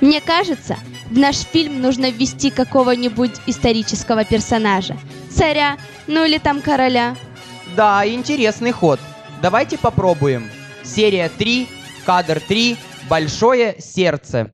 Мне кажется, в наш фильм нужно ввести какого-нибудь исторического персонажа. Царя, ну или там короля. Да, интересный ход. Давайте попробуем. Серия 3, кадр 3, большое сердце.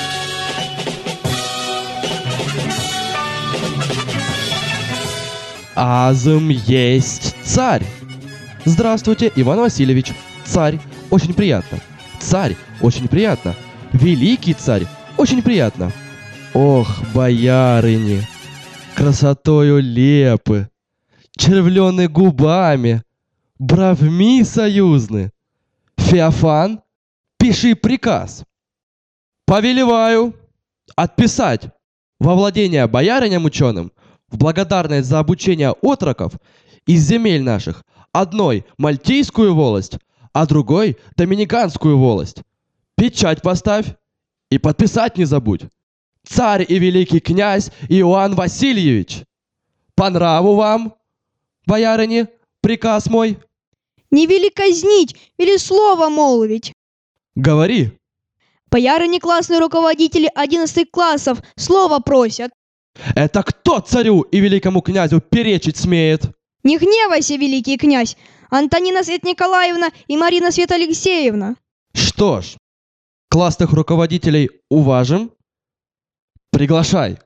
Азм есть царь. Здравствуйте, Иван Васильевич. Царь. Очень приятно. Царь. Очень приятно. Великий царь. Очень приятно. Ох, боярыни, красотою лепы, червлены губами, бровми союзны. Феофан, пиши приказ. Повелеваю отписать во владение боярыням ученым в благодарность за обучение отроков из земель наших одной мальтийскую волость, а другой доминиканскую волость. Печать поставь и подписать не забудь. Царь и великий князь Иоанн Васильевич. По нраву вам, боярыни, приказ мой? Не вели казнить, вели слово молвить. Говори. Боярыни классные руководители 11 классов слово просят. Это кто царю и великому князю перечить смеет? Не гневайся, великий князь, Антонина Свет Николаевна и Марина Свет Алексеевна. Что ж, классных руководителей уважим. Приглашай.